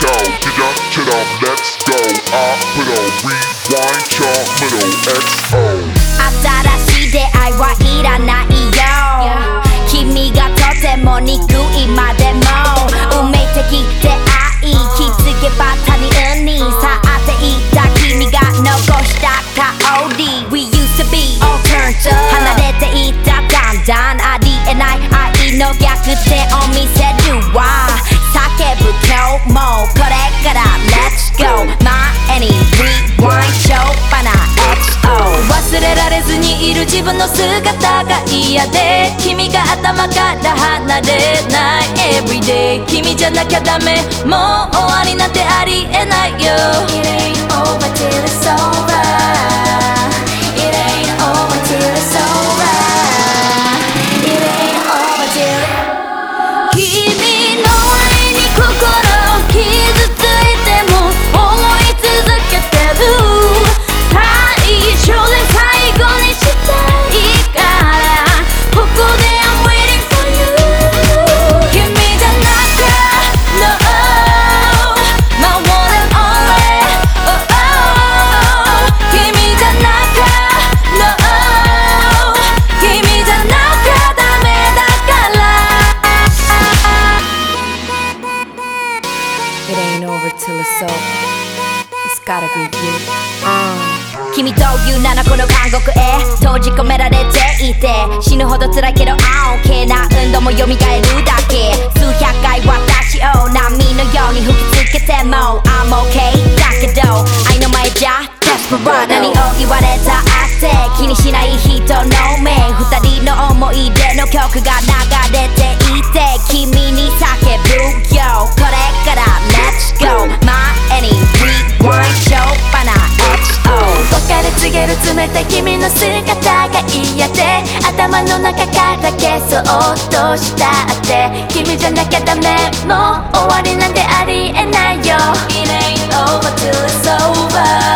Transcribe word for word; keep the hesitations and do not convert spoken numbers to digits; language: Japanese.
지저처럼 let's go 앞으로 rewind 처음으로 엑스오 新しい出会いはいらないよ君がとても憎いまでも運命的出会い気づけば他人に去っていった君が残した香り We used to be all turned up 離れていっただんだんありえない愛の逆転を見せるわ叫ぶ今日もこれから Let's go 前に Rewind しょっぱな エックスオー忘れられずにいる自分の姿が嫌で君が頭から離れない Everyday 君じゃなきゃダメもう終わりなんてありえないよ It ain't over till it's over It ain't over till it's over It ain't over till 君の愛に心を傷ついても思い続けてる最初で最後にしたいからここで I'm waiting for you 君じゃなきゃ No My one and only oh, oh 君じゃなきゃ No 君じゃなきゃダメだから It ain't over till it's over It's gotta be you、uh. 君という名のこの監獄へ閉じ込められていて死ぬほど辛いけど I don't care 何度も蘇るだけ数百回私を波のように吹きつけても I'm okay だけど愛の前じゃ Desperate 何を言われたって気にしない人の目二人の思い出の曲が流れていて君に叫ぶよこれから Let's go 前に Rewind しょっぱな エックスオー別れ告げる冷たい君の姿が嫌で頭の中から消そうとしたって君じゃなきゃダメもう終わりなんてありえないよ It ain't over till it's over